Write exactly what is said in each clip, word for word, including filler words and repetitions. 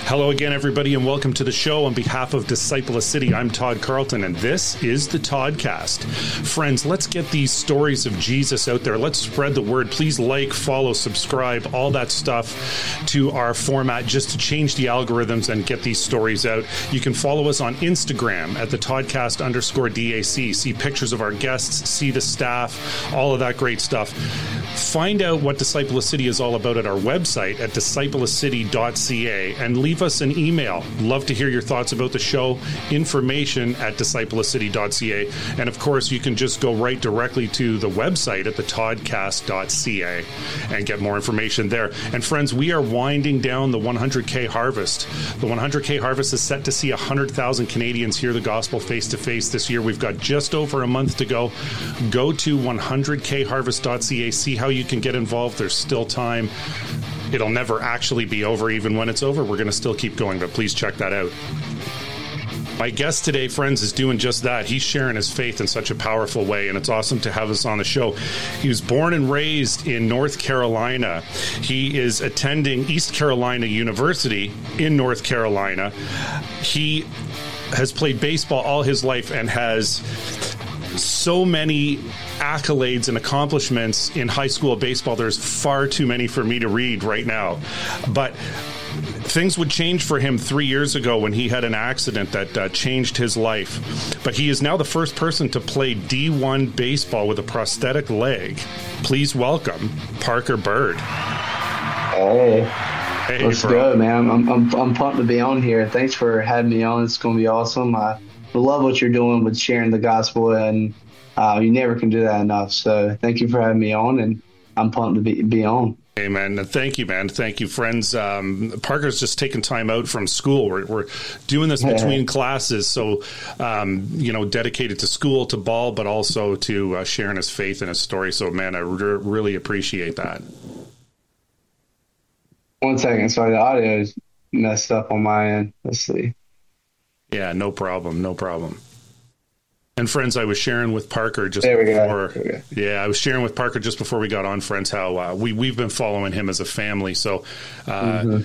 Hello again, everybody, and welcome to the show. On behalf of Disciple City, I'm Todd Carlton, and this is the Toddcast. Friends, let's get these stories of Jesus out there. Let's spread the word. Please like, follow, subscribe, all that stuff to our format just to change the algorithms and get these stories out. You can follow us on Instagram at the Toddcast underscore DAC. See pictures of our guests, see the staff, all of that great stuff. Find out what Disciple City is all about at our website at disciple city dot c a and leave us an email. Love to hear your thoughts about the show. Information at disciple city dot c a. And of course, you can just go right directly to the website at the toddcast dot c a and get more information there. And friends, we are winding down the one hundred K harvest. The one hundred K harvest is set to see one hundred thousand Canadians hear the gospel face to face this year. We've got just over a month to go. Go to one hundred k harvest dot c a. See how you can get involved. There's still time. It'll never actually be over. Even when it's over, we're going to still keep going, but please check that out. My guest today, friends, is doing just that. He's sharing his faith in such a powerful way, and it's awesome to have us on the show. He was born and raised in North Carolina. He is attending East Carolina University in North Carolina. He has played baseball all his life and has so many accolades and accomplishments in high school baseball. There's far too many for me to read right now. But things would change for him three years ago when he had an accident that uh, changed his life. But he is now the first person to play D one baseball with a prosthetic leg. Please welcome Parker Byrd. Hey. Hey, Let's bro. go, man. I'm, I'm I'm pumped to be on here. Thanks for having me on. It's going to be awesome. I love what you're doing with sharing the gospel, and uh, you never can do that enough. So thank you for having me on, and I'm pumped to be, be on. Amen. Thank you, man. Thank you, friends. Um, Parker's just taking time out from school. We're, we're doing this between classes, so, um, you know, dedicated to school, to ball, but also to uh, sharing his faith and his story. So, man, I re- really appreciate that. One second. Sorry, the audio is messed up on my end. Let's see. Yeah, no problem. No problem. And friends, I was sharing with Parker just there we before. Go. There we go. Yeah, I was sharing with Parker just before we got on, friends, how uh, we we've been following him as a family. So, uh, mm-hmm.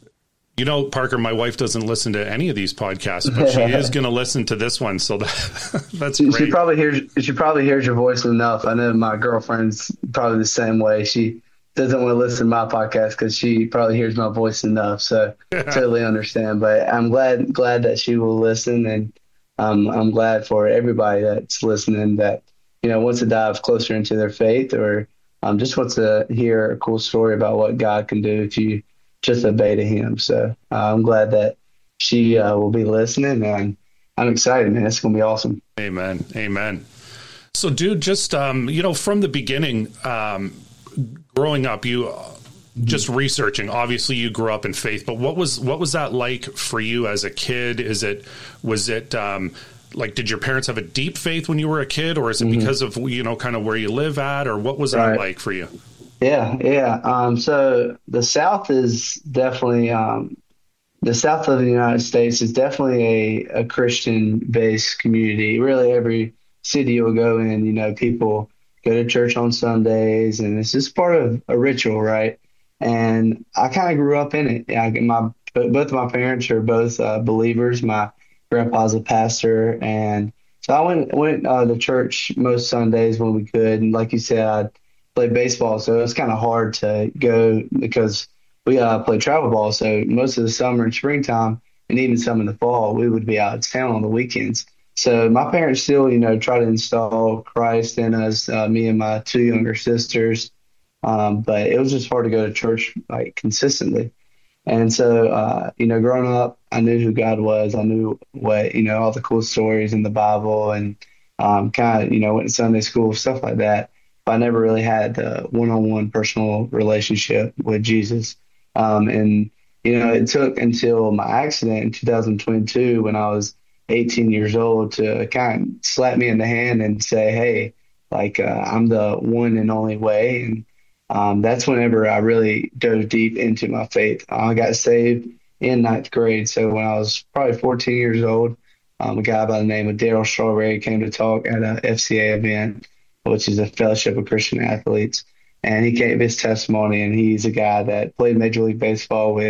you know, Parker, my wife doesn't listen to any of these podcasts, but she is going to listen to this one. So that, that's she, great. She probably hears. She probably hears your voice enough. I know my girlfriend's probably the same way. She doesn't want to listen to my podcast because she probably hears my voice enough. So totally understand. But I'm glad glad that she will listen, and um, I'm glad for everybody that's listening that, you know, wants to dive closer into their faith, or um, just wants to hear a cool story about what God can do if you just obey to Him. So uh, I'm glad that she uh, will be listening, and I'm excited, man. It's going to be awesome. Amen. Amen. So, dude, just um, you know, from the beginning. Um, Growing up, you uh, just researching, obviously you grew up in faith, but what was what was that like for you as a kid? Is it was it um, like, did your parents have a deep faith when you were a kid, or is it mm-hmm. because of, you know, kind of where you live at, or what was right. that like for you? Yeah, yeah. Um, so the South is definitely um, the South of the United States is definitely a, a Christian-based community. Really, every city you'll go in, you know, people go to church on Sundays, and it's just part of a ritual, right? And I kind of grew up in it. I, my both of my parents are both uh, believers. My grandpa's a pastor, and so I went went uh, to church most Sundays when we could. And like you said, I played baseball, so it was kind of hard to go because we uh, played travel ball. So most of the summer and springtime, and even some in the fall, we would be out of town on the weekends. So my parents still, you know, try to install Christ in us, uh, me and my two younger sisters. Um, but it was just hard to go to church like consistently. And so, uh, you know, growing up, I knew who God was. I knew what, you know, all the cool stories in the Bible, and um, kind of, you know, went to Sunday school, stuff like that. But I never really had the one-on-one personal relationship with Jesus. Um, and, you know, it took until my accident in two thousand twenty-two when I was eighteen years old to kind of slap me in the hand and say, hey, like, uh, I'm the one and only way. And um, that's whenever I really dove deep into my faith. I got saved in ninth grade. So when I was probably fourteen years old, um, a guy by the name of Daryl Strawberry came to talk at a F C A event, which is a Fellowship of Christian Athletes. And he gave his testimony, and he's a guy that played Major League Baseball with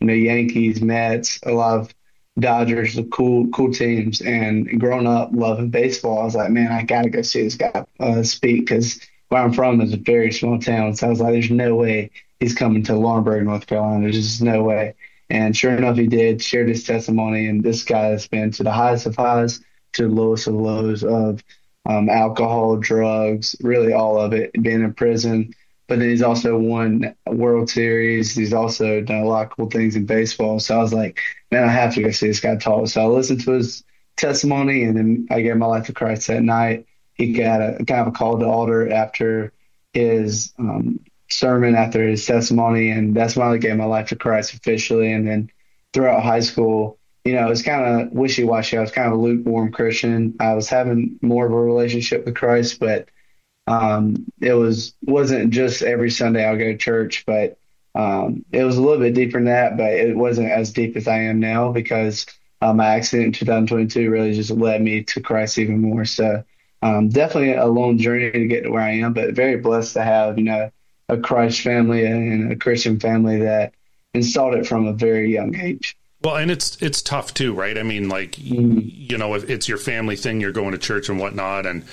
you know, Yankees, Mets, a lot of Dodgers, the cool, cool teams. And growing up loving baseball, I was like, man, I gotta go see this guy uh, speak because where I'm from is a very small town. So I was like, there's no way he's coming to Lawrenceburg, North Carolina. There's just no way. And sure enough, he did, shared his testimony. And this guy has been to the highest of highs, to the lowest of lows of um, alcohol, drugs, really all of it, being in prison. But then he's also won a World Series. He's also done a lot of cool things in baseball. So I was like, man, I have to go see this guy talk. So I listened to his testimony, and then I gave my life to Christ that night. He got a kind of a call to altar after his um, sermon, after his testimony, and that's when I gave my life to Christ officially. And then throughout high school, you know, it was kind of wishy-washy. I was kind of a lukewarm Christian. I was having more of a relationship with Christ, but um, it was, wasn't just every Sunday I'll go to church, but um, it was a little bit deeper than that, but it wasn't as deep as I am now because uh, my accident in two thousand twenty-two really just led me to Christ even more. So um, definitely a long journey to get to where I am, but very blessed to have, you know, a Christ family and a Christian family that installed it from a very young age. Well, and it's it's tough too, right? I mean, like, mm-hmm. you know, if it's your family thing, you're going to church and whatnot, and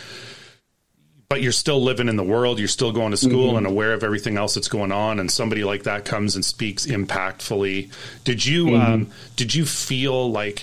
but you're still living in the world, you're still going to school mm-hmm. and aware of everything else that's going on, and somebody like that comes and speaks impactfully. Did you mm-hmm. um, did you feel like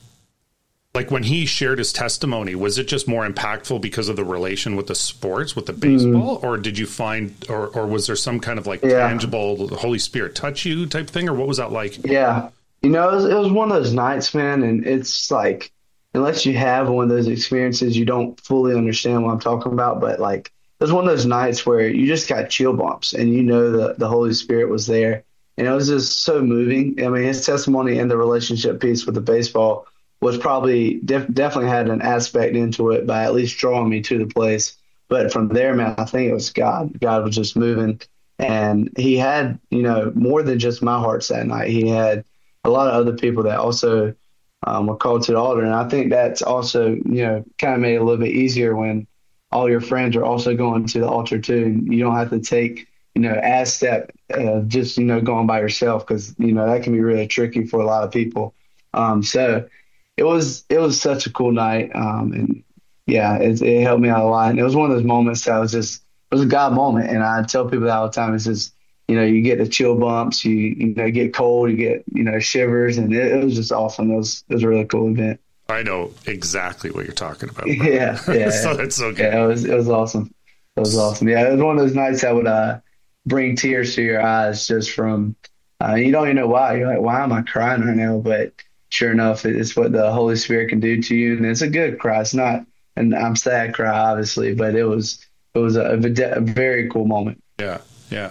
like when he shared his testimony, was it just more impactful because of the relation with the sports, with the baseball, mm-hmm. or did you find, or or was there some kind of like yeah. tangible Holy Spirit touch you type thing, or what was that like? Yeah. You know, it was, it was one of those nights, man, and it's like, unless you have one of those experiences, you don't fully understand what I'm talking about. But like, it was one of those nights where you just got chill bumps, and you know the the Holy Spirit was there, and it was just so moving. I mean, his testimony and the relationship piece with the baseball was probably def- definitely had an aspect into it by at least drawing me to the place. But from there, man, I think it was God. God was just moving, and he had, you know, more than just my hearts that night. He had a lot of other people that also um, were called to the altar. And I think that's also, you know, kind of made it a little bit easier when all your friends are also going to the altar too. And you don't have to take, you know, as step uh, just, you know, going by yourself, because, you know, that can be really tricky for a lot of people. Um, so it was, it was such a cool night. Um, and yeah, it, it helped me out a lot. And it was one of those moments that was just, it was a God moment. And I tell people that all the time. It's just, you know, you get the chill bumps, you you know, get cold, you get, you know, shivers, and it, it was just awesome. It was, it was a really cool event. I know exactly what you're talking about. yeah, yeah. So it's okay. Yeah, it was, it was awesome. It was awesome. Yeah, it was one of those nights that would uh, bring tears to your eyes just from, uh, you don't even know why. You're like, why am I crying right now? But sure enough, it's what the Holy Spirit can do to you, and it's a good cry. It's not an I'm sad cry, obviously, but it was, it was a, a very cool moment. Yeah, yeah.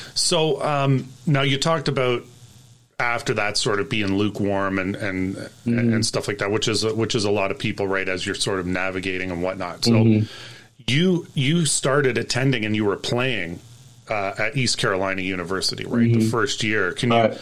So um, now you talked about after that sort of being lukewarm and and, mm-hmm. and stuff like that, which is which is a lot of people, right? As you're sort of navigating and whatnot. So mm-hmm. you you started attending and you were playing uh, at East Carolina University, right? Mm-hmm. The first year. Can you, right.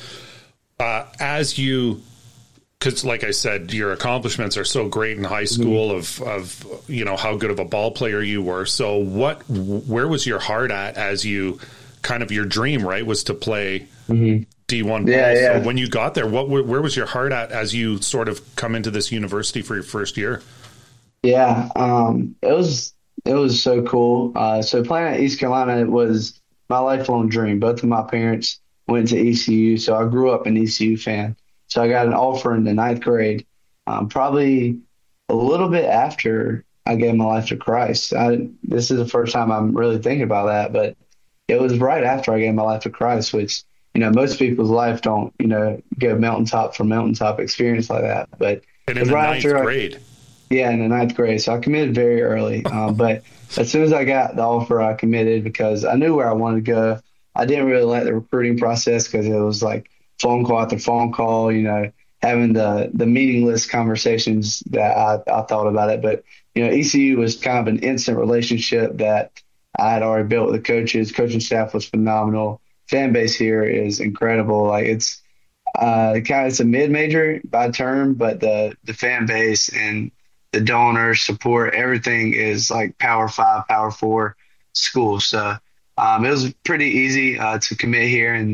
uh, as you, because like I said, your accomplishments are so great in high school mm-hmm. of of you know how good of a ball player you were. So what, where was your heart at as you? Kind of your dream, right, was to play mm-hmm. D one ball. Yeah, yeah. So when you got there, what where was your heart at as you sort of come into this university for your first year? Yeah, um, it was it was so cool. Uh, so playing at East Carolina was my lifelong dream. Both of my parents went to E C U, so I grew up an E C U fan. So I got an offer in the ninth grade, um, probably a little bit after I gave my life to Christ. I, this is the first time I'm really thinking about that, but it was right after I gave my life to Christ, which, you know, most people's life don't, you know, go mountaintop for mountaintop experience like that. But and in the right ninth after grade. I, yeah, in the ninth grade. So I committed very early. Um, but as soon as I got the offer, I committed because I knew where I wanted to go. I didn't really like the recruiting process because it was like phone call after phone call, you know, having the, the meaningless conversations that I, I thought about it. But, you know, E C U was kind of an instant relationship that I had already built with the coaches. Coaching staff was phenomenal. Fan base here is incredible. Like it's uh, kind of it's a mid-major by term, but the the fan base and the donors support, everything is like Power Five, Power Four schools. So um, it was pretty easy uh, to commit here and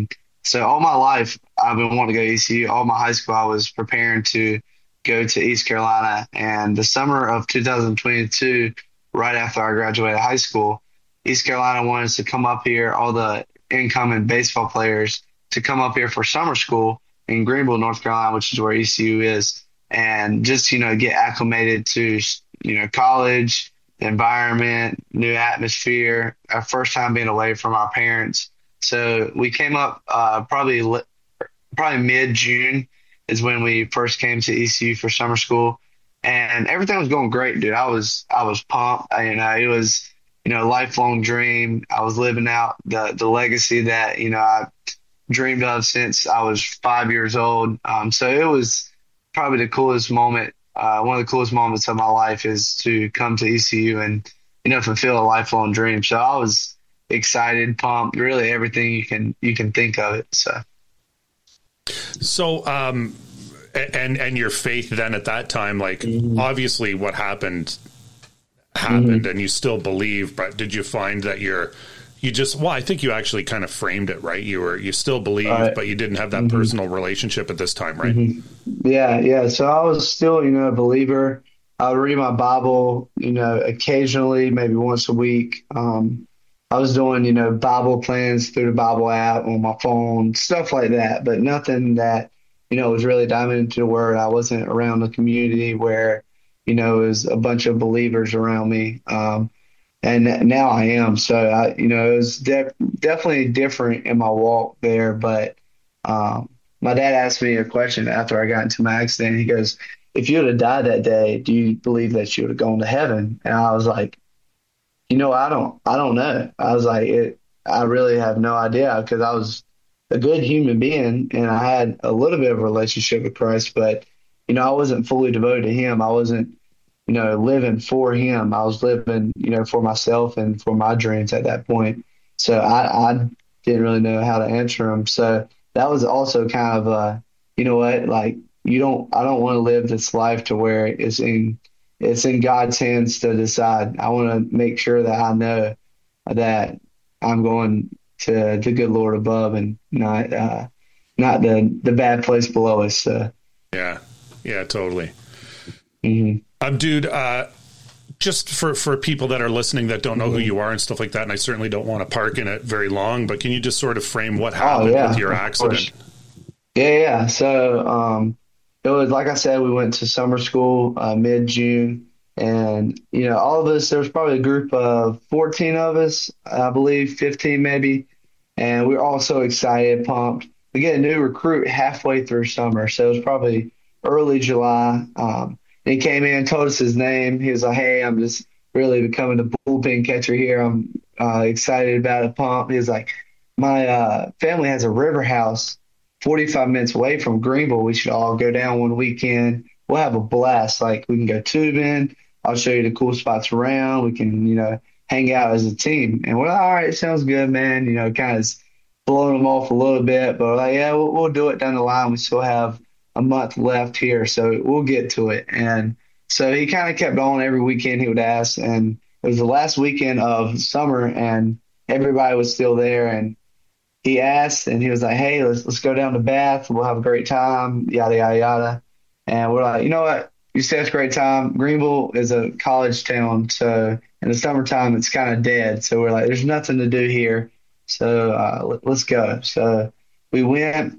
So all my life, I've been wanting to go to E C U. All my high school, I was preparing to go to East Carolina. And the summer of two thousand twenty-two, right after I graduated high school, East Carolina wanted us to come up here, all the incoming baseball players, to come up here for summer school in Greenville, North Carolina, which is where E C U is, and just, you know, get acclimated to, you know, college, the environment, new atmosphere, our first time being away from our parents. So we came up uh, probably probably mid-June is when we first came to E C U for summer school, and everything was going great, dude. I was I was pumped. I, you know, it was, you know, a lifelong dream. I was living out the the legacy that, you know, I dreamed of since I was five years old. Um, so it was probably the coolest moment. Uh, one of the coolest moments of my life is to come to E C U and, you know, fulfill a lifelong dream. So I was excited, pumped, really everything you can you can think of it. So, so um, and and your faith then at that time, like mm-hmm. obviously what happened happened, mm-hmm. and you still believe. But did you find that you're you just well, I think you actually kind of framed it right. You were you still believed, right. but you didn't have that mm-hmm. personal relationship at this time, right? Mm-hmm. Yeah, yeah. So I was still, you know, a believer. I would read my Bible, you know, occasionally, maybe once a week. Um, I was doing, you know, Bible plans through the Bible app on my phone, stuff like that, but nothing that, you know, was really diving into the Word. I wasn't around a community where, you know, it was a bunch of believers around me. Um, and now I am. So, I, you know, it was de- definitely different in my walk there. But um, my dad asked me a question after I got into my accident. He goes, if you would have died that day, do you believe that you would have gone to heaven? And I was like, you know, I don't, I don't know. I was like, it, I really have no idea, because I was a good human being and I had a little bit of a relationship with Christ, but, you know, I wasn't fully devoted to him. I wasn't, you know, living for him. I was living, you know, for myself and for my dreams at that point. So I, I didn't really know how to answer him. So that was also kind of a, you know what, like, you don't, I don't want to live this life to where it's in, it's in God's hands to decide. I want to make sure that I know that I'm going to the good Lord above and not, uh, not the, the bad place below us. So. Yeah. Yeah, totally. Mm-hmm. Um, dude, uh, just for, for people that are listening that don't know mm-hmm. who you are and stuff like that, and I certainly don't want to park in it very long, but can you just sort of frame what happened oh, yeah, with your accident? Yeah, yeah. So, um, it was, like I said, we went to summer school uh, mid-June, and, you know, all of us, there was probably a group of fourteen of us, I believe, fifteen maybe, and we were all so excited, pumped. We get a new recruit halfway through summer, so it was probably early July. Um, and he came in, told us his name. He was like, hey, I'm just really becoming a bullpen catcher here. I'm uh, excited about it, pumped. He was like, my uh, family has a river house forty-five minutes away from Greenville. We should all go down one weekend. We'll have a blast. Like, we can go tubing. I'll show you the cool spots around. We can, you know, hang out as a team. And we're like, all right, sounds good, man. You know, kind of blowing them off a little bit, but we're like, yeah, we'll, we'll do it down the line. We still have a month left here, so we'll get to it. And so he kind of kept on every weekend he would ask. And it was the last weekend of summer, and everybody was still there. And he asked, and he was like, hey, let's let's go down to Bath. We'll have a great time, yada, yada, yada. And we're like, you know what? You said it's a great time. Greenville is a college town, so in the summertime, it's kind of dead. So we're like, there's nothing to do here. So uh, let, let's go. So we went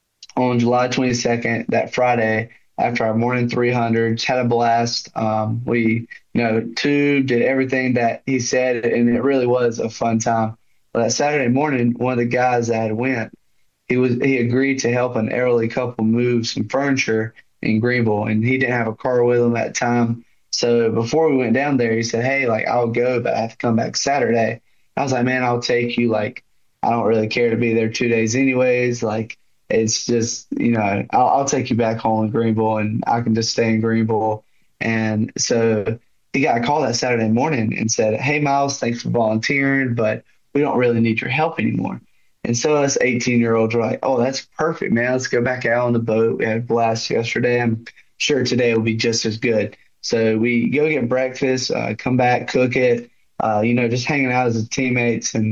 on July twenty-second, that Friday, after our morning three hundreds, had a blast. Um, we, you know, tubed, did everything that he said, and it really was a fun time. But that Saturday morning, one of the guys that had went, he was he agreed to help an elderly couple move some furniture in Greenville, and he didn't have a car with him at the time. So before we went down there, he said, hey, like, I'll go, but I have to come back Saturday. I was like, man, I'll take you. Like, I don't really care to be there two days anyways. Like, it's just, you know, I'll, I'll take you back home in Greenville, and I can just stay in Greenville. And so he got a call that Saturday morning and said, hey, Miles, thanks for volunteering, but we don't really need your help anymore. And so us eighteen-year-olds were like, oh, that's perfect, man. Let's go back out on the boat. We had a blast yesterday. I'm sure today will be just as good. So we go get breakfast, uh, come back, cook it, uh, you know, just hanging out as teammates. And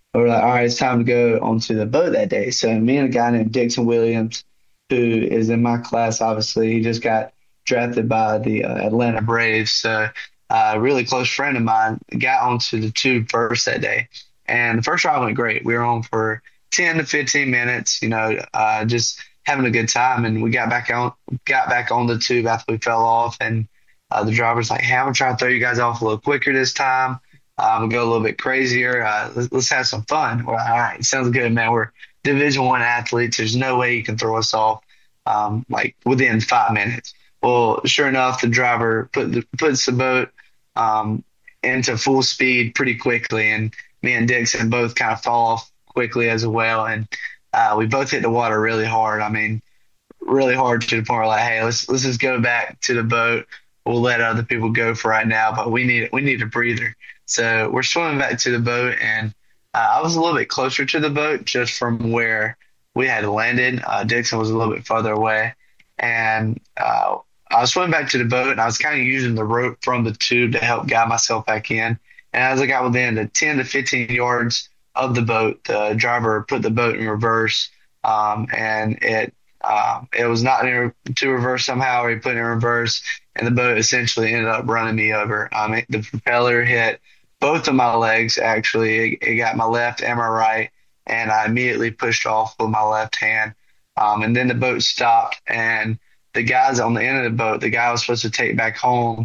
But we're like, all right, it's time to go onto the boat that day. So me and a guy named Dixon Williams, who is in my class, obviously, he just got drafted by the uh, Atlanta Braves. So uh, a really close friend of mine got onto the tube first that day. And the first ride went great. We were on for ten to fifteen minutes, you know, uh, just having a good time. And we got back on, got back on the tube after we fell off. And uh, the driver's like, hey, I'm going to try to throw you guys off a little quicker this time. Um, we'll go a little bit crazier. Uh, let's, let's have some fun. We're like, all right, sounds good, man. We're Division One athletes. There's no way you can throw us off um, like within five minutes. Well, sure enough, the driver put the, puts the boat um, into full speed pretty quickly, and me and Dixon both kind of fall off quickly as well, and uh, we both hit the water really hard. I mean, really hard to the point where like, hey, let's let's just go back to the boat. We'll let other people go for right now, but we need we need a breather. So we're swimming back to the boat, and uh, I was a little bit closer to the boat just from where we had landed. Uh, Dixon was a little bit farther away, and uh, I was swimming back to the boat, and I was kind of using the rope from the tube to help guide myself back in. And as I got within the ten to fifteen yards of the boat, the driver put the boat in reverse, um, and it um, it was not in, to reverse somehow, or he put it in reverse, and the boat essentially ended up running me over. Um, it, the propeller hit both of my legs, actually. It, it got my left and my right, and I immediately pushed off with my left hand. Um, and then the boat stopped, and the guys on the end of the boat, the guy I was supposed to take back home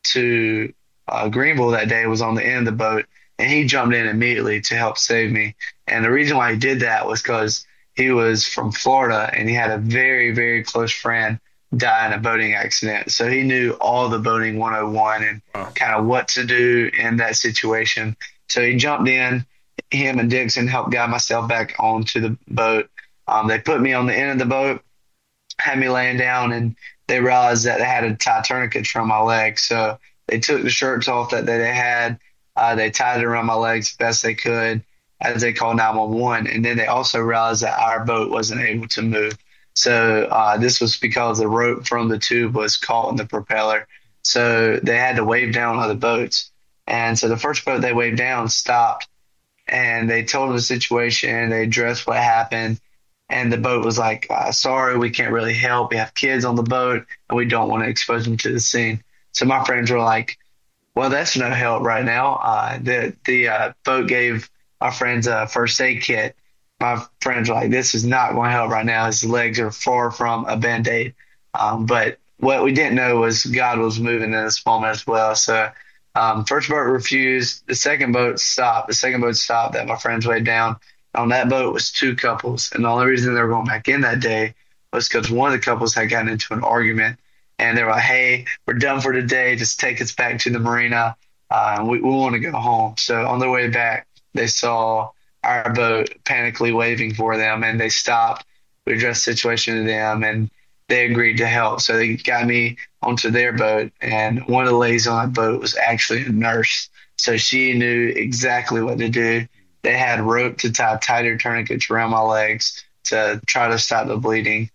to uh, Greenville that day, was on the end of the boat, and he jumped in immediately to help save me. And the reason why he did that was because he was from Florida, and he had a very, very close friend die in a boating accident. So he knew all the boating one oh one and wow. kind of what to do in that situation. So he jumped in. Him and Dixon helped guide myself back onto the boat. Um, they put me on the end of the boat, had me laying down, and they realized that they had to tie tourniquets around my legs. So they took the shirts off that they had. Uh, they tied it around my legs as best they could as they called nine one one. And then they also realized that our boat wasn't able to move. So uh, this was because the rope from the tube was caught in the propeller. So they had to wave down other boats. And so the first boat they waved down stopped, and they told them the situation. They addressed what happened. And the boat was like, uh, sorry, we can't really help. We have kids on the boat, and we don't want to expose them to the scene. So my friends were like, well, that's no help right now. Uh, the the uh, boat gave our friends a first aid kit. My friends were like, this is not going to help right now. His legs are far from a Band-Aid. Um, but what we didn't know was God was moving in this moment as well. So um, first boat refused. The second boat stopped. The second boat stopped that my friends weighed down. On that boat was two couples. And the only reason they were going back in that day was because one of the couples had gotten into an argument. And they were like, hey, we're done for today. Just take us back to the marina. Uh, and we, we want to go home. So on their way back, they saw our boat panically waving for them, and they stopped. We addressed the situation to them, and they agreed to help. So they got me onto their boat, and one of the ladies on that boat was actually a nurse. So she knew exactly what to do. They had rope to tie tighter tourniquets around my legs to try to stop the bleeding.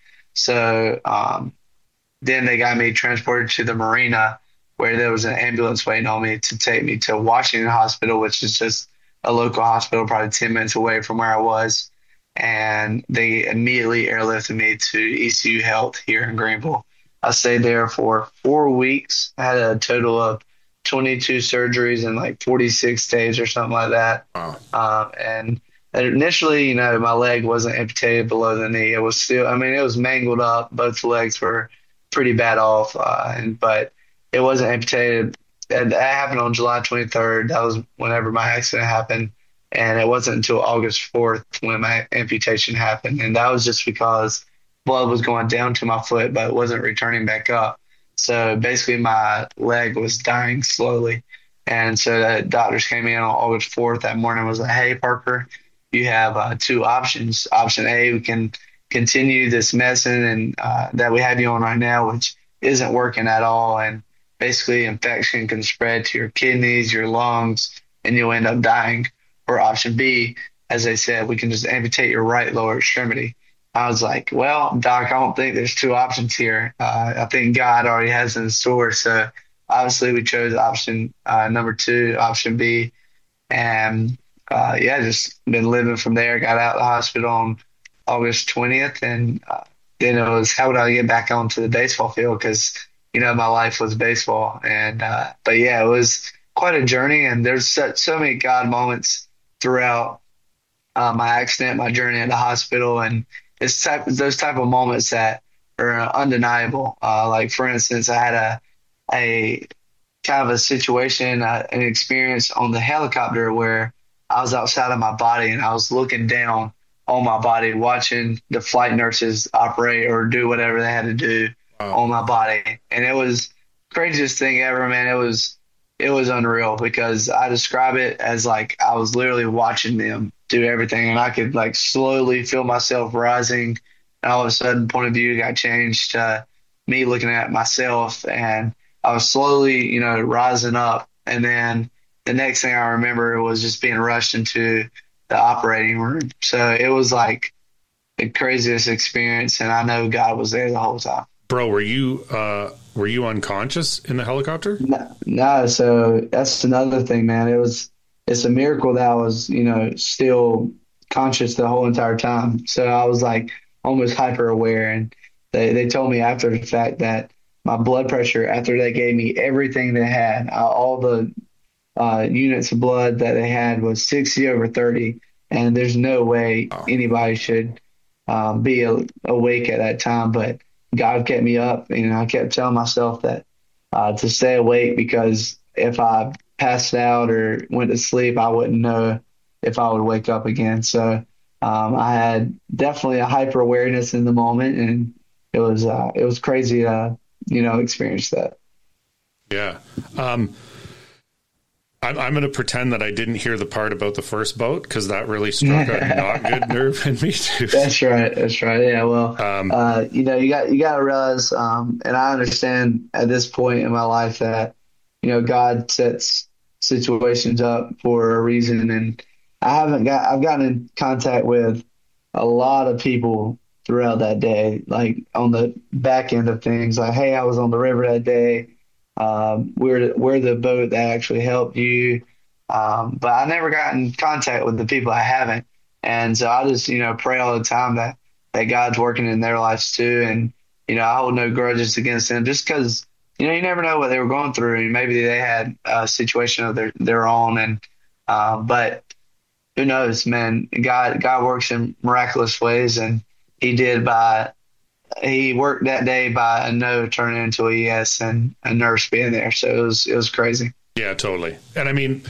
So um, then they got me transported to the marina, where there was an ambulance waiting on me to take me to Washington Hospital, which is just a local hospital probably ten minutes away from where I was. And they immediately airlifted me to E C U Health here in Greenville. I stayed there for four weeks. I had a total of twenty-two surgeries in like forty-six days or something like that. Wow. Um, and initially, you know, my leg wasn't amputated below the knee. It was still, I mean, it was mangled up. Both legs were pretty bad off, uh, and, but it wasn't amputated. And that happened on July twenty-third. That was whenever my accident happened. And it wasn't until August fourth when my amputation happened. And that was just because blood was going down to my foot, but it wasn't returning back up. So basically my leg was dying slowly. And so the doctors came in on August fourth that morning and was like, hey, Parker, you have uh, two options. Option A, we can continue this medicine and uh, that we have you on right now, which isn't working at all. And basically infection can spread to your kidneys, your lungs, and you'll end up dying. Or option B, as I said, we can just amputate your right lower extremity. I was like, well, doc, I don't think there's two options here. Uh, I think God already has it in store. So obviously we chose option uh, number two, option B. And uh, yeah, just been living from there. Got out of the hospital on August twentieth, and uh, then it was how would I get back onto the baseball field because you know my life was baseball, and uh, but yeah, it was quite a journey, and there's so, so many God moments throughout uh, my accident, my journey in the hospital, and it's type those type of moments that are undeniable. Uh, like for instance, I had a a kind of a situation, uh, an experience on the helicopter where I was outside of my body and I was looking down on my body, watching the flight nurses operate or do whatever they had to do Wow. on my body. And it was craziest thing ever, man. It was, it was unreal because I describe it as like I was literally watching them do everything and I could like slowly feel myself rising. And all of a sudden point of view got changed to me looking at myself, and I was slowly, you know, rising up. And then the next thing I remember was just being rushed into the operating room. So it was like the craziest experience. And I know God was there the whole time. Bro, were you, uh, were you unconscious in the helicopter? No, no, so that's another thing, man. It was, it's a miracle that I was, you know, still conscious the whole entire time. So I was like almost hyper aware. And they, they told me after the fact that my blood pressure, after they gave me everything they had, uh, all the uh, units of blood that they had was sixty over thirty. And there's no way Oh. anybody should um, be a, awake at that time. But God kept me up. You know, I kept telling myself that uh, to stay awake because if I passed out or went to sleep, I wouldn't know if I would wake up again. So um, I had definitely a hyper awareness in the moment, and it was uh, it was crazy to you know experience that. Yeah. Um, I'm, I'm going to pretend that I didn't hear the part about the first boat because that really struck a not good nerve in me too. That's right. That's right. Yeah. Well, Um, uh, you know, you got you got to realize, um, and I understand at this point in my life that you know God sets situations up for a reason, and I haven't got I've gotten in contact with a lot of people throughout that day, like on the back end of things, like, hey, I was on the river that day. Um, we're we're the boat that actually helped you, um, but I never got in contact with the people I haven't, and so I just you know pray all the time that that God's working in their lives too, and you know I hold no grudges against them just because you know you never know what they were going through, and maybe they had a situation of their their own, and uh, but who knows, man? God God works in miraculous ways, and He did by he worked that day by a no turning into a yes and a nurse being there. So it was, it was crazy. yeah, totally. And I mean,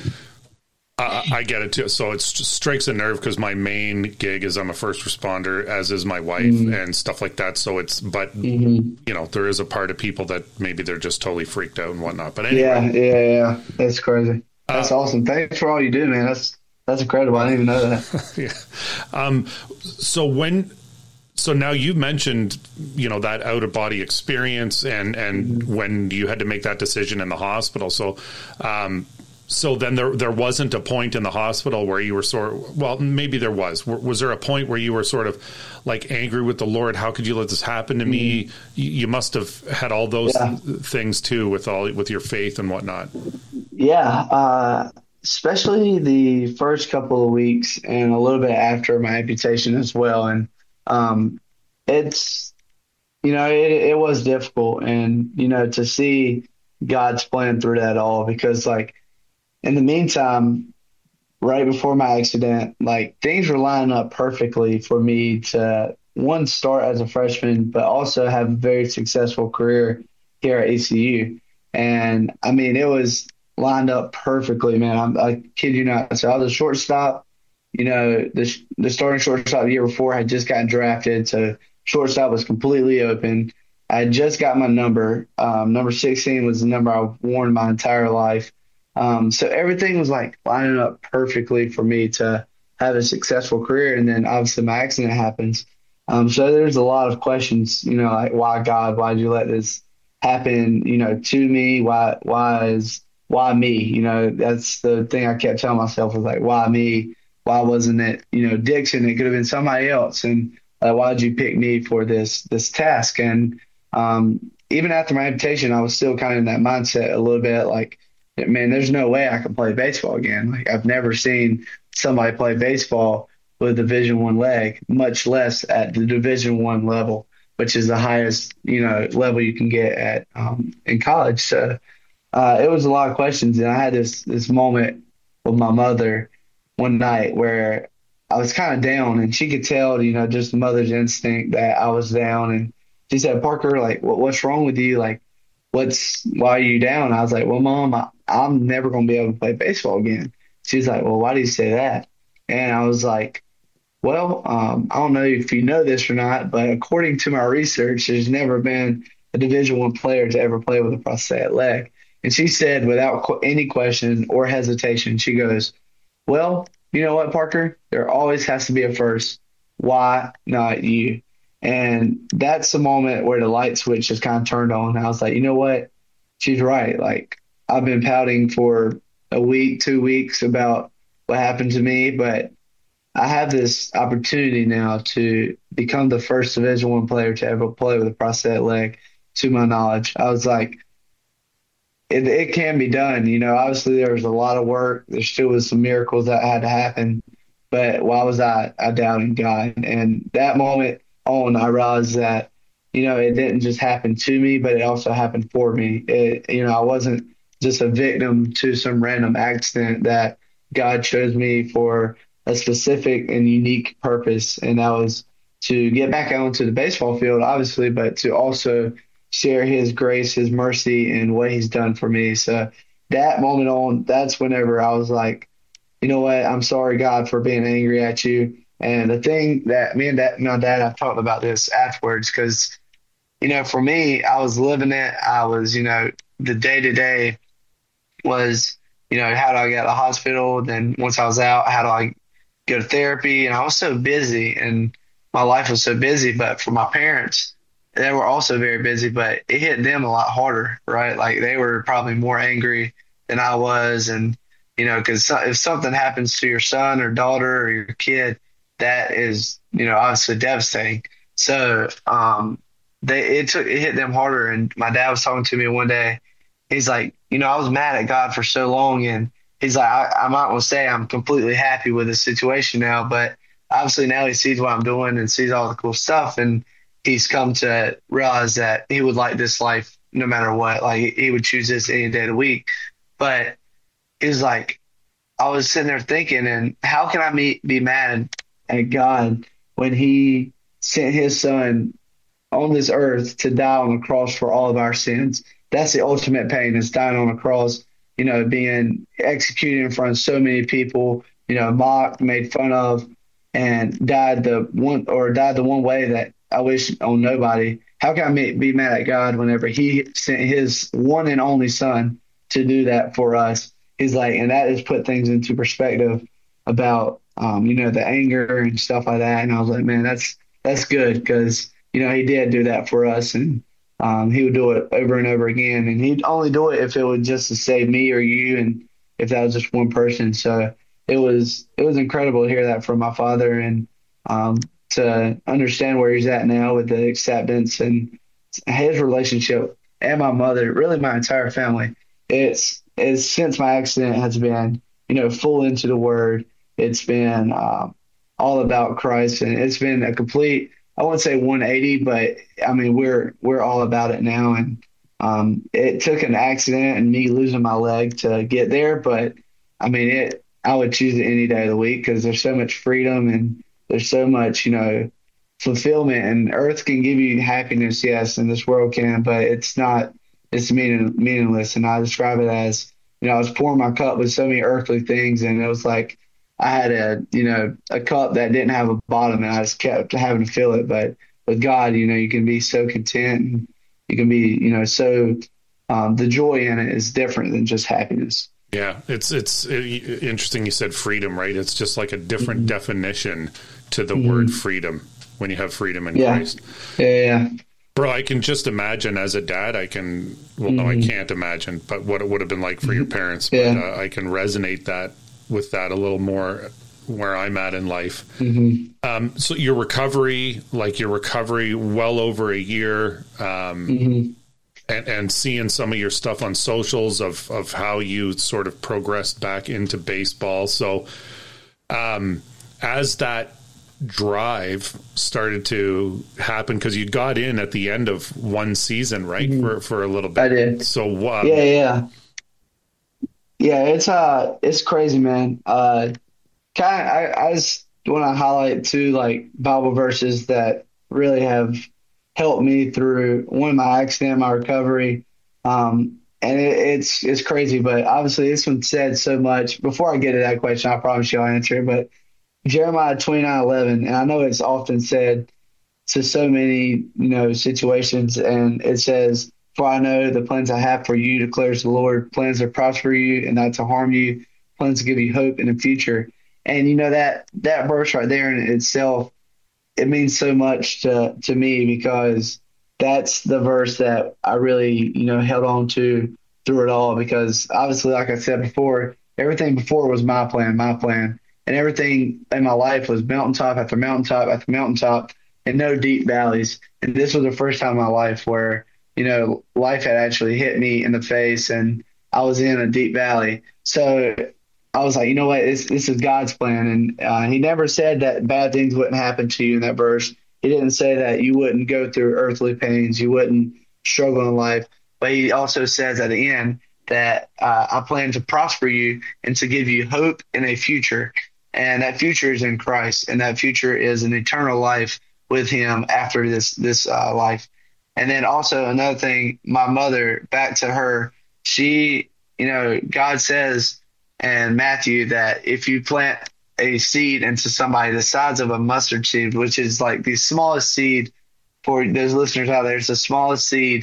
I, I get it too. So it strikes a nerve because my main gig is I'm a first responder, as is my wife mm-hmm. and stuff like that. So it's, but mm-hmm. you know, there is a part of people that maybe they're just totally freaked out and whatnot. But anyway. Yeah, yeah, yeah. That's crazy. That's uh, awesome. Thanks for all you do, man. That's, that's incredible. I didn't even know that. yeah. Um, so when, So now you mentioned, you know, that out of body experience and, and mm-hmm. when you had to make that decision in the hospital. So, um, so then there, there wasn't a point in the hospital where you were sort of, well, maybe there was, was there a point where you were sort of like angry with the Lord? How could you let this happen to mm-hmm. me? You, you must have had all those yeah. th- things too, with all, with your faith and whatnot. Yeah. Uh, especially the first couple of weeks and a little bit after my amputation as well. And, Um, it's, you know, it, it was difficult and, you know, to see God's plan through that all, because like in the meantime, right before my accident, like things were lining up perfectly for me to one, start as a freshman, but also have a very successful career here at A C U. And I mean, it was lined up perfectly, man. I'm, I kid you not. So I was a shortstop. You know, the the starting shortstop the year before had just gotten drafted, so shortstop was completely open. I had just got my number. Um, number sixteen was the number I've worn my entire life. Um, so everything was like lining up perfectly for me to have a successful career. And then obviously my accident happens. Um, so there's a lot of questions, you know, like why God, why did you let this happen, you know, to me? Why, why is, why me? You know, that's the thing I kept telling myself was like, why me? Why wasn't it, you know, Dixon? It could have been somebody else. And uh, why did you pick me for this this task? And um, even after my amputation, I was still kind of in that mindset a little bit like, man, there's no way I can play baseball again. Like I've never seen somebody play baseball with a Division One leg, much less at the Division One level, which is the highest, you know, level you can get at um, in college. So uh, it was a lot of questions, and I had this this moment with my mother one night where I was kind of down, and she could tell, you know, just the mother's instinct that I was down. And she said, "Parker, like, what, what's wrong with you? Like, what's why are you down?" I was like, "Well, Mom, I, I'm never going to be able to play baseball again." She's like, "Well, why do you say that?" And I was like, "Well, um, I don't know if you know this or not, but according to my research, there's never been a Division One player to ever play with a prosthetic leg." And she said, without qu- any question or hesitation, she goes, "Well, you know what, Parker? There always has to be a first. Why not you?" And that's the moment where the light switch just kind of turned on. I was like, you know what? She's right. Like, I've been pouting for a week, two weeks about what happened to me, but I have this opportunity now to become the first Division One player to ever play with a prosthetic leg, to my knowledge. I was like, it, it can be done. You know, obviously there was a lot of work. There still was some miracles that had to happen, but why was I, I doubting God? And that moment on, I realized that, you know, it didn't just happen to me, but it also happened for me. It, you know, I wasn't just a victim to some random accident, that God chose me for a specific and unique purpose. And that was to get back out into the baseball field, obviously, but to also share his grace, his mercy, and what he's done for me. So that moment on, that's whenever I was like, you know what? I'm sorry, God, for being angry at you. And the thing that me and dad, my dad, I've talked about this afterwards, because, you know, for me, I was living it. I was, you know, the day to day was, you know, how do I get to the hospital? Then once I was out, how do I go to therapy? And I was so busy, and my life was so busy. But for my parents, they were also very busy, but it hit them a lot harder, right? Like they were probably more angry than I was. And, you know, because if something happens to your son or daughter or your kid, that is, you know, obviously devastating. So um, they it took it hit them harder. And my dad was talking to me one day. He's like, you know, I was mad at God for so long, and he's like, I, I'm not going to say I'm completely happy with the situation now, but obviously now he sees what I'm doing and sees all the cool stuff, and he's come to realize that he would like this life no matter what. Like he would choose this any day of the week. But it's like, I was sitting there thinking, and how can I be, be mad at God when he sent his son on this earth to die on the cross for all of our sins? That's the ultimate pain, is dying on a cross, you know, being executed in front of so many people, you know, mocked, made fun of, and died the one or died the one way that I wish on nobody. How can I be mad at God whenever he sent his one and only son to do that for us? He's like, and that has put things into perspective about, um, you know, the anger and stuff like that. And I was like, man, that's, that's good, because, you know, he did do that for us, and um, he would do it over and over again. And he'd only do it if it was just to save me or you, and if that was just one person. So it was, it was incredible to hear that from my father, and um, to understand where he's at now with the acceptance and his relationship, and my mother, really my entire family. It's, it's since my accident has been, you know, full into the word. It's been um, all about Christ, and it's been a complete, I wouldn't say one eighty, but I mean, we're, we're all about it now. And um, it took an accident and me losing my leg to get there. But I mean, it, I would choose it any day of the week, because there's so much freedom, and there's so much, you know, fulfillment. And earth can give you happiness, yes, and this world can, but it's not, it's meaning, meaningless. And I describe it as, you know, I was pouring my cup with so many earthly things, and it was like I had a, you know, a cup that didn't have a bottom, and I just kept having to fill it. But with God, you know, you can be so content, and you can be, you know, so um, the joy in it is different than just happiness. Yeah, it's it's it, interesting you said freedom, right? It's just like a different mm-hmm. definition to the mm-hmm. word freedom when you have freedom in yeah. Christ. Yeah, yeah. Bro, I can just imagine as a dad, I can, well, mm-hmm. no, I can't imagine, but what it would have been like for mm-hmm. your parents. But yeah. uh, I can resonate that with that a little more where I'm at in life. Mm-hmm. Um, so your recovery, like your recovery well over a year, um, mm-hmm. and, and seeing some of your stuff on socials of, of how you sort of progressed back into baseball. So um, as that drive started to happen, because you got in at the end of one season, right? Mm-hmm. For, for a little bit. I did. So, uh, yeah, yeah. Yeah, it's, uh, it's crazy, man. Uh, kind of, I, I just want to highlight two, like, Bible verses that really have helped me through one, my accident, my recovery. Um, and it, it's, it's crazy, but obviously this one said so much. Before I get to that question, I promise you I'll answer it, but Jeremiah twenty-nine eleven, and I know it's often said to so many, you know, situations, and it says, "For I know the plans I have for you, declares the Lord, plans to prosper you and not to harm you, plans to give you hope in the future." And, you know, that, that verse right there in itself, it means so much to, to me, because that's the verse that I really, you know, held on to through it all, because obviously, like I said before, everything before was my plan, my plan. And everything in my life was mountaintop after mountaintop after mountaintop and no deep valleys. And this was the first time in my life where, you know, life had actually hit me in the face and I was in a deep valley. So I was like, you know what, this, this is God's plan. And uh, he never said that bad things wouldn't happen to you in that verse. He didn't say that you wouldn't go through earthly pains, you wouldn't struggle in life. But he also says at the end that uh, I plan to prosper you and to give you hope in a future. And that future is in Christ, and that future is an eternal life with him after this this uh, life. And then also another thing, my mother, back to her, she, you know, God says in Matthew that if you plant a seed into somebody the size of a mustard seed, which is like the smallest seed for those listeners out there, it's the smallest seed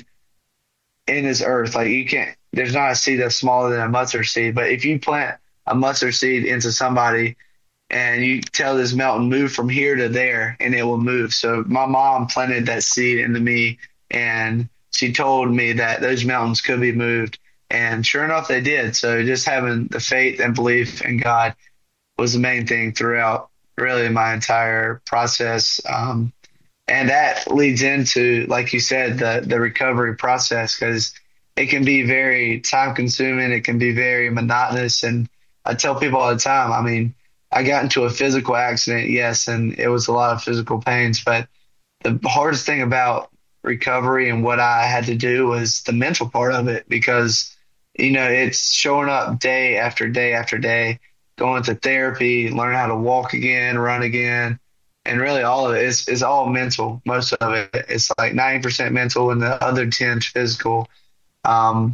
in this earth. Like you can't, there's not a seed that's smaller than a mustard seed, but if you plant a mustard seed into somebody, and you tell this mountain, move from here to there, and it will move. So my mom planted that seed into me, and she told me that those mountains could be moved. And sure enough, they did. So just having the faith and belief in God was the main thing throughout really my entire process. Um, and that leads into, like you said, the, the recovery process, because it can be very time consuming. It can be very monotonous. And I tell people all the time, I mean, I got into a physical accident, yes, and it was a lot of physical pains. But the hardest thing about recovery and what I had to do was the mental part of it, because, you know, it's showing up day after day after day, going to therapy, learning how to walk again, run again. And really all of it is, is all mental. Most of it, it's like ninety percent mental and the other ten physical. Um,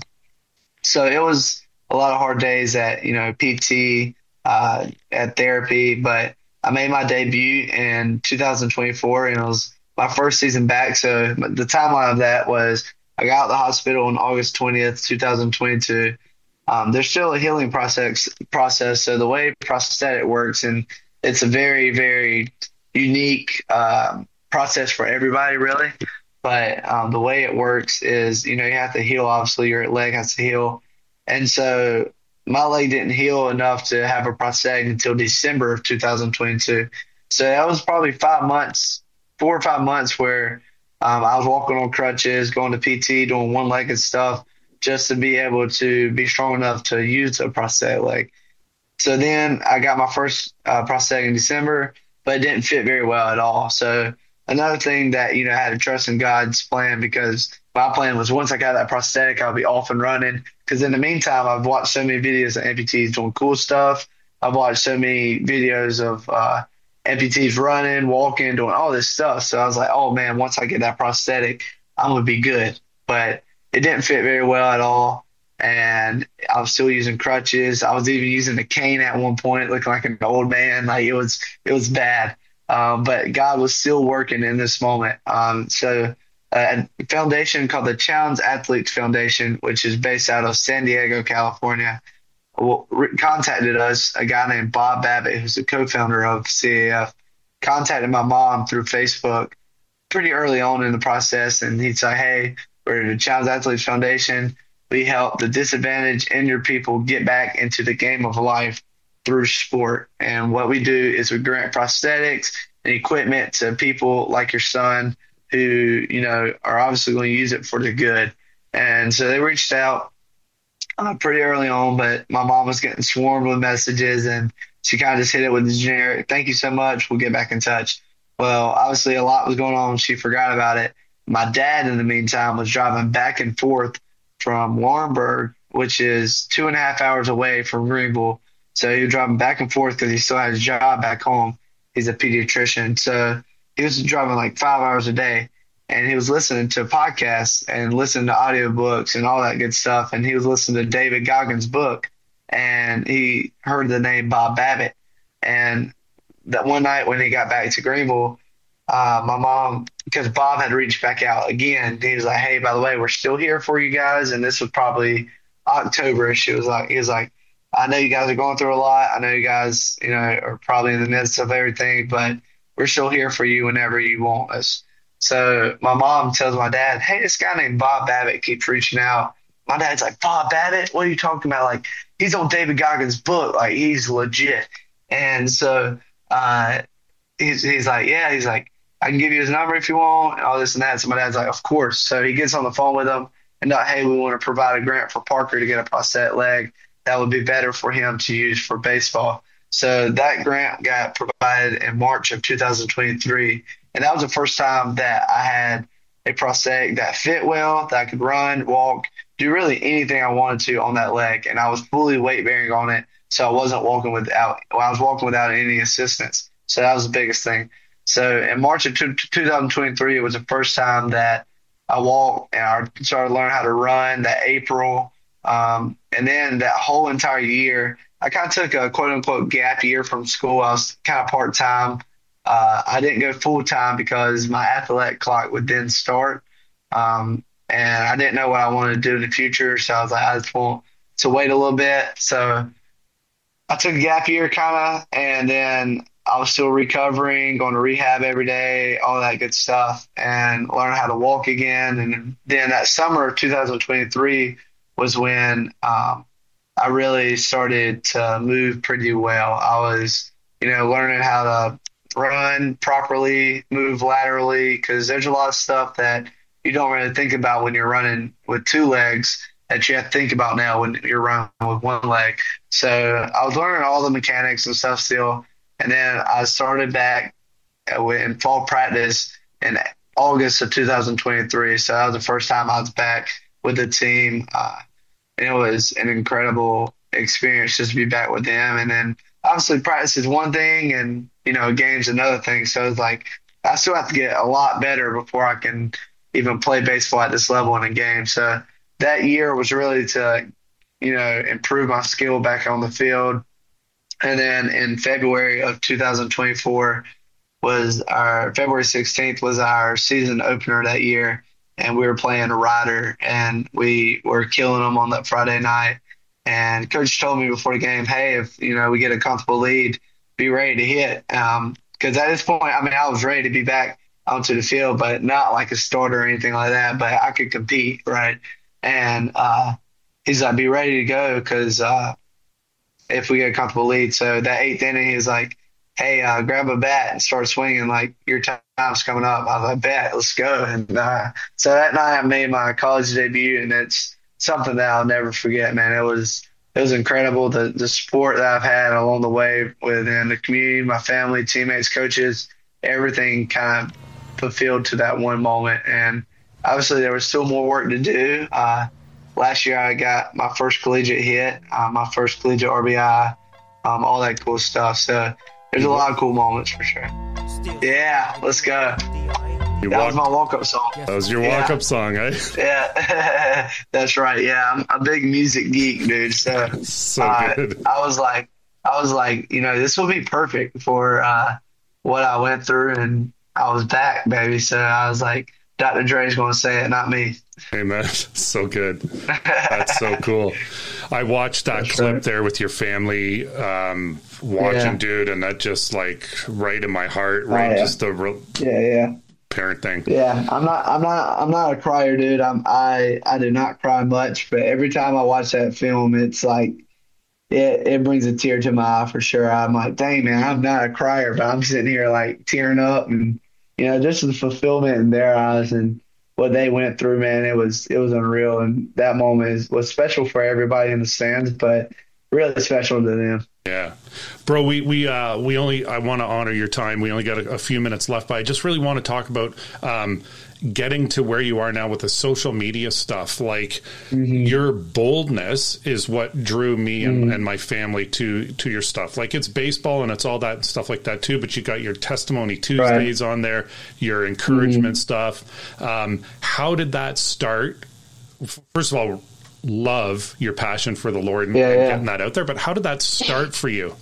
so it was a lot of hard days at, you know, P T, uh, at therapy, but I made my debut in two thousand twenty-four, and it was my first season back. So the timeline of that was I got out of the hospital on August twentieth, twenty twenty-two. Um, there's still a healing process process. So the way prosthetic works, and it's a very, very unique um, process for everybody, really. But um, the way it works is, you know, you have to heal. Obviously, your leg has to heal. And so my leg didn't heal enough to have a prosthetic until December of two thousand twenty-two. So that was probably five months, four or five months where um, I was walking on crutches, going to P T, doing one-legged stuff just to be able to be strong enough to use a prosthetic leg. So then I got my first uh, prosthetic in December, but it didn't fit very well at all. So another thing that, you know, I had to trust in God's plan, because my plan was once I got that prosthetic, I'll be off and running. Because in the meantime, I've watched so many videos of amputees doing cool stuff. I've watched so many videos of uh, amputees running, walking, doing all this stuff. So I was like, oh, man, once I get that prosthetic, I'm going to be good. But it didn't fit very well at all. And I was still using crutches. I was even using a cane at one point, looking like an old man. Like it was, it was bad. Um, but God was still working in this moment. Um, so a foundation called the Challenge Athletes Foundation, which is based out of San Diego, California, contacted us. A guy named Bob Babbitt, who's the co-founder of C A F, contacted my mom through Facebook pretty early on in the process. And he'd say, hey, we're the Challenge Athletes Foundation. We help the disadvantaged, injured people get back into the game of life through sport. And what we do is we grant prosthetics and equipment to people like your son who, you know, are obviously going to use it for the good. And so they reached out uh, pretty early on, but my mom was getting swarmed with messages, and she kind of just hit it with the generic, "Thank you so much. We'll get back in touch." Well, obviously a lot was going on. She forgot about it. My dad, in the meantime, was driving back and forth from Warrenburg, which is two and a half hours away from Greenville. So he was driving back and forth because he still had his job back home. He's a pediatrician. So he was driving like five hours a day, and he was listening to podcasts and listening to audiobooks and all that good stuff. And he was listening to David Goggins' book, and he heard the name Bob Babbitt. And that one night when he got back to Greenville, uh, my mom, because Bob had reached back out again, he was like, "Hey, by the way, we're still here for you guys." And this was probably October. She was like, he was like, "I know you guys are going through a lot. I know you guys, you know, are probably in the midst of everything, but we're still here for you whenever you want us." So my mom tells my dad, "Hey, this guy named Bob Babbitt keeps reaching out." My dad's like, "Bob Babbitt? What are you talking about? Like, he's on David Goggins' book. Like, he's legit." And so uh, he's, he's like, "Yeah." He's like, "I can give you his number if you want," and all this and that. So my dad's like, "Of course." So he gets on the phone with him and like, "Hey, we want to provide a grant for Parker to get a prosthetic leg that would be better for him to use for baseball." So that grant got provided in March of two thousand twenty-three. And that was the first time that I had a prosthetic that fit well, that I could run, walk, do really anything I wanted to on that leg. And I was fully weight bearing on it. So I wasn't walking without, well, I was walking without any assistance. So that was the biggest thing. So in March of two thousand twenty-three, it was the first time that I walked and I started learning how to run that April. Um, and then that whole entire year, I kind of took a quote unquote gap year from school. I was kind of part time. Uh, I didn't go full time because my athletic clock would then start. Um, and I didn't know what I wanted to do in the future. So I was like, I just want to wait a little bit. So I took a gap year kind of, and then I was still recovering, going to rehab every day, all that good stuff, and learn how to walk again. And then that summer of two thousand twenty-three was when um, I really started to move pretty well. I was, you know, learning how to run properly, move laterally, because there's a lot of stuff that you don't really think about when you're running with two legs that you have to think about now when you're running with one leg. So I was learning all the mechanics and stuff still. And then I started back in fall practice in August of two thousand twenty-three. So that was the first time I was back with the team. Uh, and it was an incredible experience just to be back with them. And then obviously practice is one thing and, you know, game's another thing. So it's like I still have to get a lot better before I can even play baseball at this level in a game. So that year was really to, you know, improve my skill back on the field. And then in February of two thousand twenty-four was our February sixteenth was our season opener that year. And we were playing Ryder and we were killing them on that Friday night. And coach told me before the game, "Hey, if, you know, we get a comfortable lead, be ready to hit." Um, cause at this point, I mean, I was ready to be back onto the field, but not like a starter or anything like that, but I could compete. Right. And, uh, he's like, "Be ready to go." Cause, uh, if we get a comfortable lead. So that eighth inning, he's like, "Hey, uh, grab a bat and start swinging. Like your time's coming up." I was like, "Bet, let's go." And, uh, so that night I made my college debut, and it's something that I'll never forget, man. It was, it was incredible. The, the support that I've had along the way within the community, my family, teammates, coaches, everything kind of fulfilled to that one moment. And obviously there was still more work to do. Uh, last year I got my first collegiate hit, uh, my first collegiate R B I, um, all that cool stuff. So there's a lot of cool moments for sure. Yeah, let's go. You that walk- was my walk-up song. That was your walk-up yeah. song, eh? Yeah, that's right. Yeah, I'm a big music geek, dude. So, so uh, good. I was like, I was like, you know, this will be perfect for uh, what I went through, and I was back, baby. So I was like, Doctor Dre's going to say it, not me. Hey, man, so good. That's so cool. I watched that That's clip right. there with your family um, watching, yeah. dude, and that just like right in my heart, right? Oh, yeah. Just the real yeah, yeah. parent thing. Yeah, I'm not, I'm not, I'm not a crier, dude. I'm, I, I do not cry much, but every time I watch that film, it's like, it, it brings a tear to my eye for sure. I'm like, dang, man, I'm not a crier, but I'm sitting here like tearing up, and you know, just the fulfillment in their eyes and what they went through, man, it was it was unreal. And that moment is, was special for everybody in the stands, but really special to them. Yeah, bro, we, we, uh, we only, I want to honor your time. We only got a, a few minutes left, but I just really want to talk about, um, getting to where you are now with the social media stuff. Like mm-hmm. your boldness is what drew me and, mm-hmm. and my family to, to your stuff. Like it's baseball and it's all that stuff like that too, but you got your testimony Tuesdays right. on there, your encouragement mm-hmm. stuff. Um, how did that start? First of all, love your passion for the Lord and, yeah, and yeah. getting that out there. But how did that start for you?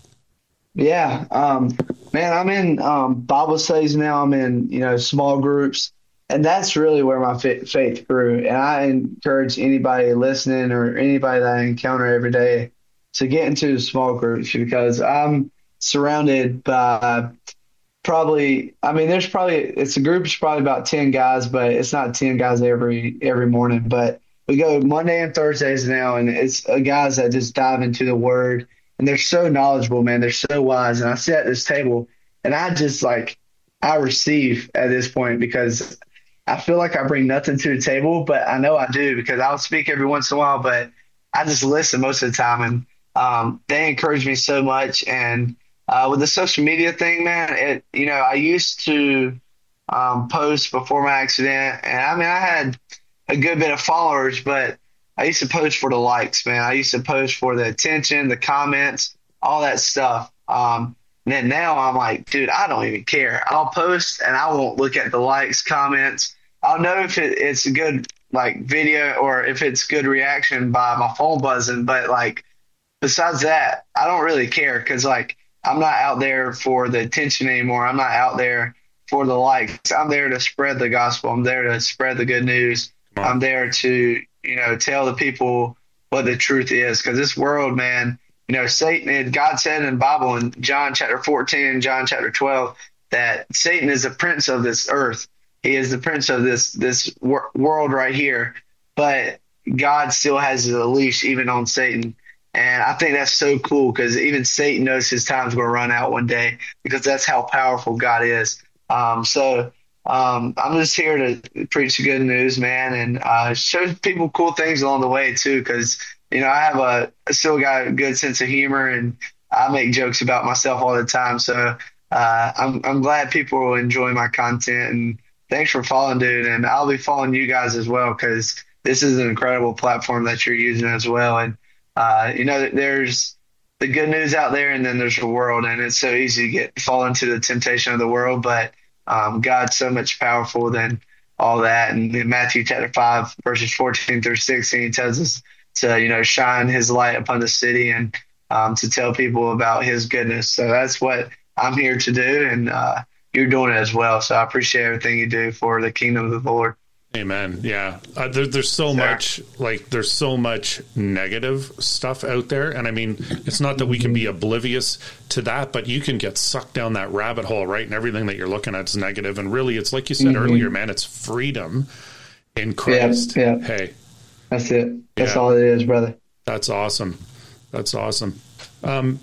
Yeah, um, man, I'm in um, Bible studies now. I'm in, you know, small groups, and that's really where my faith grew. And I encourage anybody listening or anybody that I encounter every day to get into small groups, because I'm surrounded by probably, I mean, there's probably, it's a group's probably about ten guys, but it's not ten guys every every morning. But we go Monday and Thursdays now, and it's uh, guys that just dive into the Word, and they're so knowledgeable, man. They're so wise. And I sit at this table, and I just like, I receive at this point, because I feel like I bring nothing to the table, but I know I do, because I'll speak every once in a while, but I just listen most of the time. And um, they encourage me so much. And uh, with the social media thing, man, it, you know, I used to um, post before my accident, and I mean, I had a good bit of followers, but I used to post for the likes, man. I used to post for the attention, the comments, all that stuff. Um, and then now I'm like, dude, I don't even care. I'll post and I won't look at the likes, comments. I'll know if it, it's a good like video or if it's good reaction by my phone buzzing. But like, besides that, I don't really care, because like, I'm not out there for the attention anymore. I'm not out there for the likes. I'm there to spread the gospel. I'm there to spread the good news. I'm there to, you know, tell the people what the truth is, because this world, man, you know, Satan, God said in the Bible in John chapter fourteen, John chapter twelve, that Satan is the prince of this earth. He is the prince of this, this wor- world right here, but God still has a leash even on Satan. And I think that's so cool, because even Satan knows his time's going to run out one day, because that's how powerful God is. Um, so, Um, I'm just here to preach the good news, man, and uh, show people cool things along the way too. Because you know, I have a I still got a good sense of humor, and I make jokes about myself all the time. So uh, I'm I'm glad people will enjoy my content, and thanks for following, dude. And I'll be following you guys as well, because this is an incredible platform that you're using as well. And uh, you know, there's the good news out there, and then there's the world, and it's so easy to get fall into the temptation of the world, but Um, God's so much powerful than all that. And in Matthew chapter five, verses fourteen through sixteen, he tells us to, you know, shine his light upon the city, and um, to tell people about his goodness. So that's what I'm here to do. And uh, you're doing it as well. So I appreciate everything you do for the kingdom of the Lord. Amen. Yeah. Uh, there, there's so Sorry. much, like, there's so much negative stuff out there. And I mean, it's not that we can be oblivious to that, but you can get sucked down that rabbit hole, right? And everything that you're looking at is negative. And really, it's like you said mm-hmm. earlier, man, it's freedom in Christ. Yeah, yeah. Hey, that's it. That's yeah. all it is, brother. That's awesome. That's awesome. Um,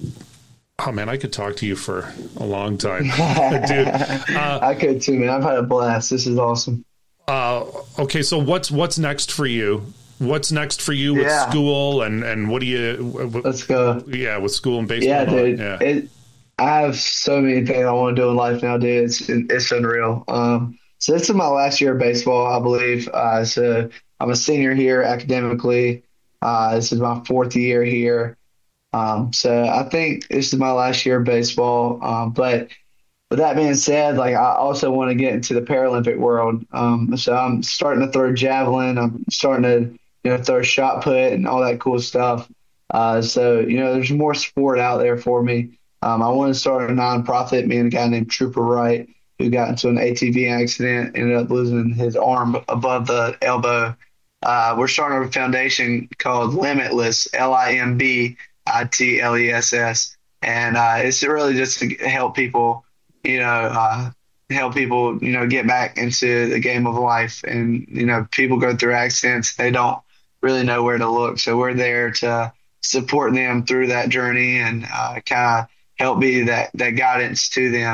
Oh man, I could talk to you for a long time, dude. Uh, I could too, man. I've had a blast. This is awesome. Uh, okay, so what's what's next for you? What's next for you with yeah. school and, and what do you? What, Let's go. Yeah, with school and baseball. Yeah, dude. Yeah. It, I have so many things I want to do in life now, dude. It's it's unreal. Um, so this is my last year of baseball, I believe. Uh, so I'm a senior here academically. Uh, this is my fourth year here. Um, so I think this is my last year of baseball. Um, but with that being said, like I also want to get into the Paralympic world. Um, so I'm starting to throw javelin. I'm starting to, you know, throw shot put and all that cool stuff. Uh, so, you know, there's more sport out there for me. Um, I want to start a nonprofit. Me and a guy named Trooper Wright, who got into an A T V accident, ended up losing his arm above the elbow. Uh, we're starting a foundation called Limitless, L I M B I T L E S S. And uh, it's really just to help people, you know, uh, help people, you know, get back into the game of life. And, you know, people go through accidents. They don't really know where to look. So we're there to support them through that journey and uh, kind of help be that, that guidance to them.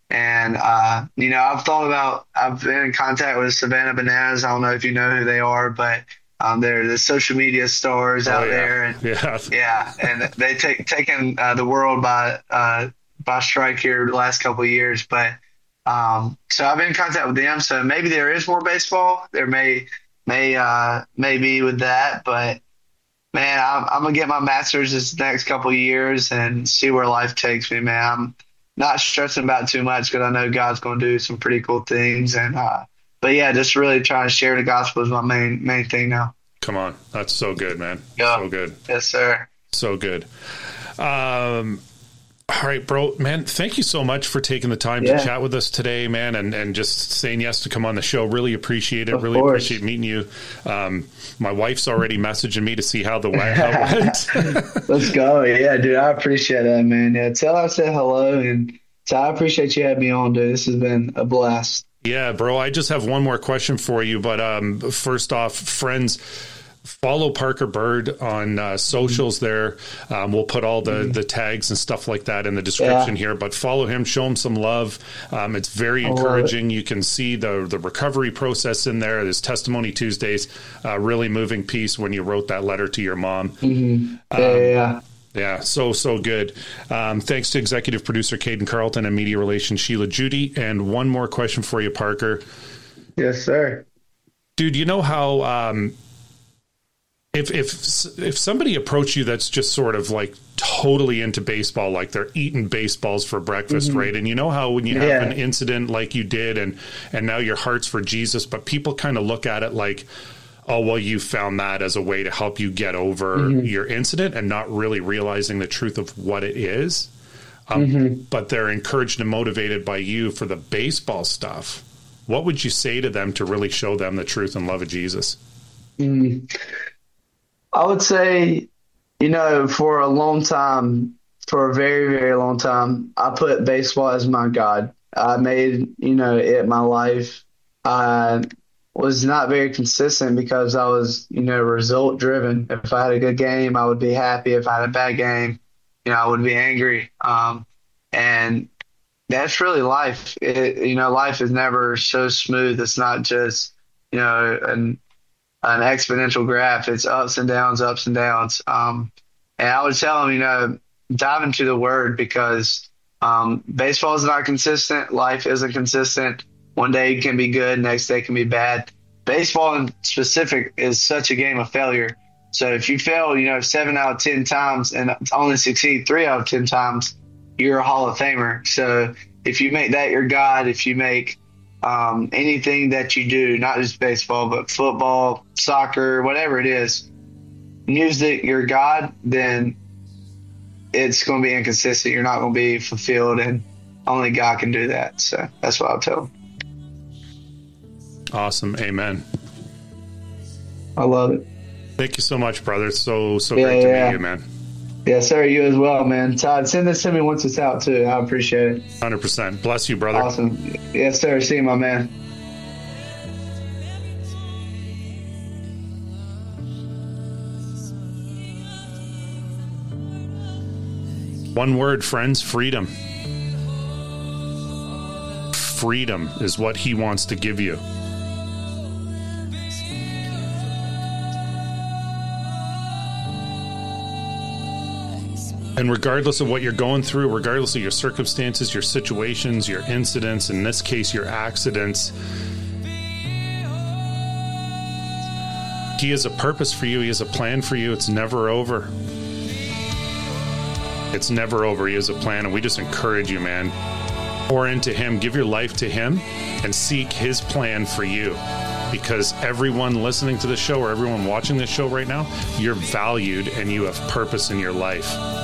And, uh, you know, I've thought about, I've been in contact with Savannah Bananas. I don't know if you know who they are, but um, they're the social media stars Oh, out yeah. there. And Yeah. yeah, and they take taken uh, the world by uh, by strike here the last couple of years. But um, so I've been in contact with them. So maybe there is more baseball. There may may uh, may be with that, but man, I'm, I'm gonna get my master's this next couple of years and see where life takes me, man. I'm not stressing about it too much because I know God's gonna do some pretty cool things. And uh, but yeah, just really trying to share the gospel is my main main thing now. Come on. That's so good, man. Yeah. So good. Yes, sir. So good. Um, all right, bro, man, thank you so much for taking the time Yeah. to chat with us today, man, and, and just saying yes to come on the show. Really appreciate it. Of really course. appreciate meeting you. Um, my wife's already messaging me to see how the how it went. Let's go. Yeah, dude, I appreciate that, man. Yeah, tell her I said hello, and so I appreciate you having me on, dude. This has been a blast. Yeah, bro, I just have one more question for you. But um, first off, friends, follow Parker Bird on uh, socials there. Um, we'll put all the, mm-hmm. the tags and stuff like that in the description yeah. here, but follow him, show him some love. Um, it's very encouraging. You can see the, the recovery process in there. There's Testimony Tuesdays, uh, really moving piece when you wrote that letter to your mom. Mm-hmm. Yeah, um, yeah, yeah. Yeah, so, so good. Um, thanks to executive producer Caden Carlton and media relations Sheila Judy. And one more question for you, Parker. Yes, sir. Dude, you know how um, if if if somebody approached you that's just sort of like totally into baseball, like they're eating baseballs for breakfast, mm-hmm. right? And you know how when you have yeah. an incident like you did and, and now your heart's for Jesus, but people kind of look at it like, oh, well, you found that as a way to help you get over mm-hmm. your incident and not really realizing the truth of what it is. Um, mm-hmm. But they're encouraged and motivated by you for the baseball stuff. What would you say to them to really show them the truth and love of Jesus? Mm. I would say, you know, for a long time, for a very, very long time, I put baseball as my God. I made, you know, it my life. I was not very consistent because I was, you know, result driven. If I had a good game, I would be happy. If I had a bad game, you know, I would be angry. Um, and that's really life. It, you know, life is never so smooth. It's not just, you know, an, an exponential graph. It's ups and downs, ups and downs. Um, and I would tell them, you know, dive into the word because um, baseball is not consistent. Life isn't consistent. One day can be good, next day can be bad. Baseball in specific is such a game of failure. So if you fail, you know, seven out of ten times and only succeed three out of ten times, you're a Hall of Famer. So if you make that your God, if you make um, anything that you do, not just baseball, but football, soccer, whatever it is, music, your God, then it's going to be inconsistent. You're not going to be fulfilled, and only God can do that. So that's what I'll tell them. Awesome. Amen. I love it. Thank you so much, brother. So, so yeah, great to yeah. meet you, man. Yes, sir. You as well, man. Todd, send this to me once it's out, too. I appreciate it. one hundred percent. Bless you, brother. Awesome. Yes, sir. See you, my man. One word, friends, freedom. Freedom is what he wants to give you. And regardless of what you're going through, regardless of your circumstances, your situations, your incidents, in this case, your accidents, he has a purpose for you. He has a plan for you. It's never over. It's never over. He has a plan, and we just encourage you, man. Pour into him. Give your life to him and seek his plan for you. Because everyone listening to the show or everyone watching this show right now, you're valued and you have purpose in your life.